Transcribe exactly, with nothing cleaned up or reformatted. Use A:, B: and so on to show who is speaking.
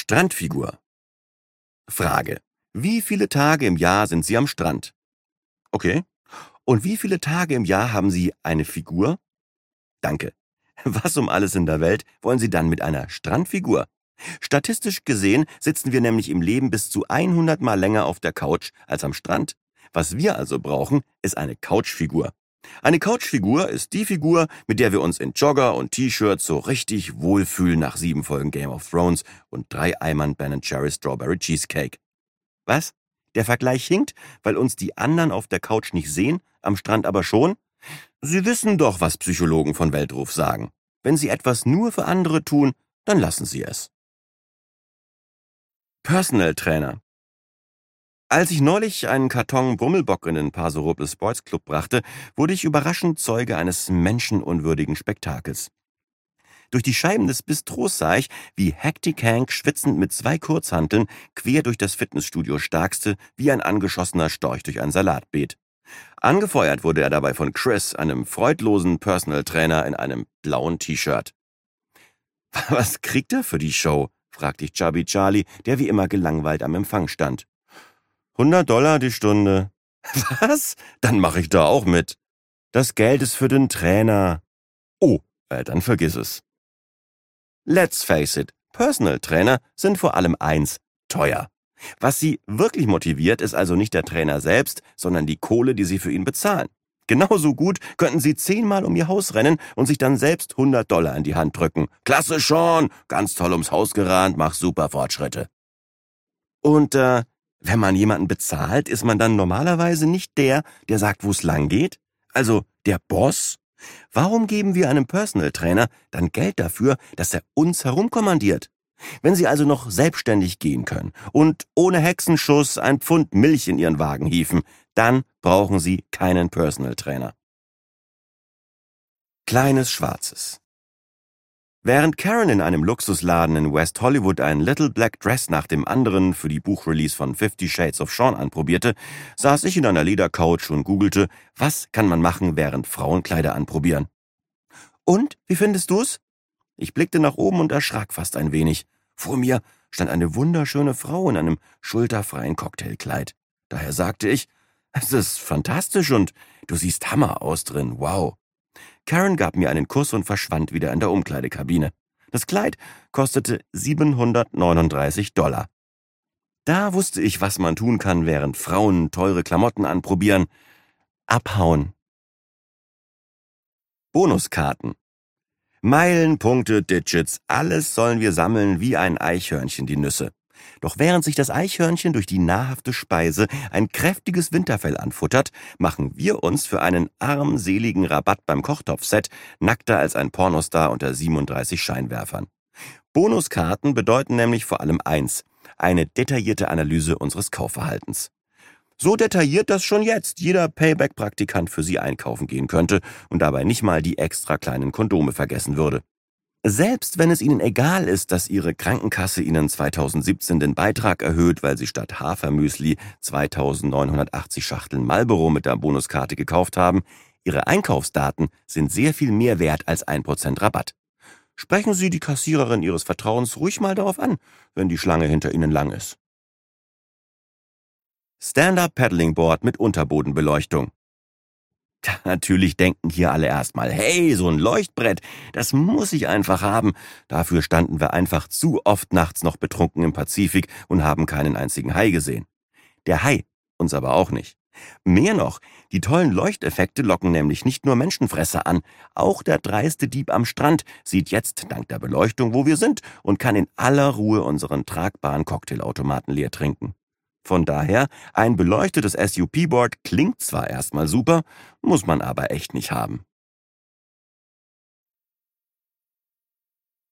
A: Strandfigur. Frage. Wie viele Tage im Jahr sind Sie am Strand? Okay. Und wie viele Tage im Jahr haben Sie eine Figur? Danke. Was um alles in der Welt wollen Sie dann mit einer Strandfigur? Statistisch gesehen sitzen wir nämlich im Leben bis zu hundert Mal länger auf der Couch als am Strand. Was wir also brauchen, ist eine Couchfigur. Eine Couchfigur ist die Figur, mit der wir uns in Jogger und T-Shirts so richtig wohlfühlen nach sieben Folgen Game of Thrones und drei Eimern Ben and Jerry's Strawberry Cheesecake. Was? Der Vergleich hinkt, weil uns die anderen auf der Couch nicht sehen, am Strand aber schon? Sie wissen doch, was Psychologen von Weltruf sagen. Wenn Sie etwas nur für andere tun, dann lassen Sie es. Personal Trainer. Als ich neulich einen Karton Bummelbock in den Paso Robles Sports Club brachte, wurde ich überraschend Zeuge eines menschenunwürdigen Spektakels. Durch die Scheiben des Bistros sah ich, wie Hectic Hank schwitzend mit zwei Kurzhanteln quer durch das Fitnessstudio starkste, wie ein angeschossener Storch durch ein Salatbeet. Angefeuert wurde er dabei von Chris, einem freudlosen Personal Trainer in einem blauen T-Shirt. »Was kriegt er für die Show?« fragte ich Chubby Charlie, der wie immer gelangweilt am Empfang stand. hundert Dollar die Stunde. Was? Dann mache ich da auch mit. Das Geld ist für den Trainer. Oh, äh, dann vergiss es. Let's face it, Personal Trainer sind vor allem eins, teuer. Was Sie wirklich motiviert, ist also nicht der Trainer selbst, sondern die Kohle, die Sie für ihn bezahlen. Genauso gut könnten Sie zehnmal um Ihr Haus rennen und sich dann selbst hundert Dollar in die Hand drücken. Klasse Sean, ganz toll ums Haus gerannt, mach super Fortschritte. Und, äh, wenn man jemanden bezahlt, ist man dann normalerweise nicht der, der sagt, wo es lang geht? Also der Boss? Warum geben wir einem Personal Trainer dann Geld dafür, dass er uns herumkommandiert? Wenn Sie also noch selbstständig gehen können und ohne Hexenschuss ein Pfund Milch in Ihren Wagen hieven, dann brauchen Sie keinen Personal Trainer. Kleines Schwarzes. Während Karen in einem Luxusladen in West Hollywood ein Little Black Dress nach dem anderen für die Buchrelease von Fifty Shades of Sean anprobierte, saß ich in einer Ledercouch und googelte, was kann man machen, während Frauen Kleider anprobieren. Und, wie findest du's? Ich blickte nach oben und erschrak fast ein wenig. Vor mir stand eine wunderschöne Frau in einem schulterfreien Cocktailkleid. Daher sagte ich, es ist fantastisch und du siehst Hammer aus drin, wow. Karen gab mir einen Kuss und verschwand wieder in der Umkleidekabine. Das Kleid kostete siebenhundertneununddreißig Dollar. Da wusste ich, was man tun kann, während Frauen teure Klamotten anprobieren. Abhauen. Bonuskarten. Meilen, Punkte, Digits, alles sollen wir sammeln wie ein Eichhörnchen die Nüsse. Doch während sich das Eichhörnchen durch die nahrhafte Speise ein kräftiges Winterfell anfuttert, machen wir uns für einen armseligen Rabatt beim Kochtopfset nackter als ein Pornostar unter siebenunddreißig Scheinwerfern. Bonuskarten bedeuten nämlich vor allem eins, eine detaillierte Analyse unseres Kaufverhaltens. So detailliert, dass schon jetzt jeder Payback-Praktikant für Sie einkaufen gehen könnte und dabei nicht mal die extra kleinen Kondome vergessen würde. Selbst wenn es Ihnen egal ist, dass Ihre Krankenkasse Ihnen zweitausendsiebzehn den Beitrag erhöht, weil Sie statt Hafermüsli zweitausendneunhundertachtzig Schachteln Marlboro mit der Bonuskarte gekauft haben, Ihre Einkaufsdaten sind sehr viel mehr wert als ein Prozent Rabatt. Sprechen Sie die Kassiererin Ihres Vertrauens ruhig mal darauf an, wenn die Schlange hinter Ihnen lang ist. Stand-Up-Paddling-Board mit Unterbodenbeleuchtung. Natürlich denken hier alle erstmal, hey, so ein Leuchtbrett, das muss ich einfach haben. Dafür standen wir einfach zu oft nachts noch betrunken im Pazifik und haben keinen einzigen Hai gesehen. Der Hai uns aber auch nicht. Mehr noch, die tollen Leuchteffekte locken nämlich nicht nur Menschenfresser an, auch der dreiste Dieb am Strand sieht jetzt dank der Beleuchtung, wo wir sind und kann in aller Ruhe unseren tragbaren Cocktailautomaten leer trinken. Von daher, ein beleuchtetes S U P-Board klingt zwar erstmal super, muss man aber echt nicht haben.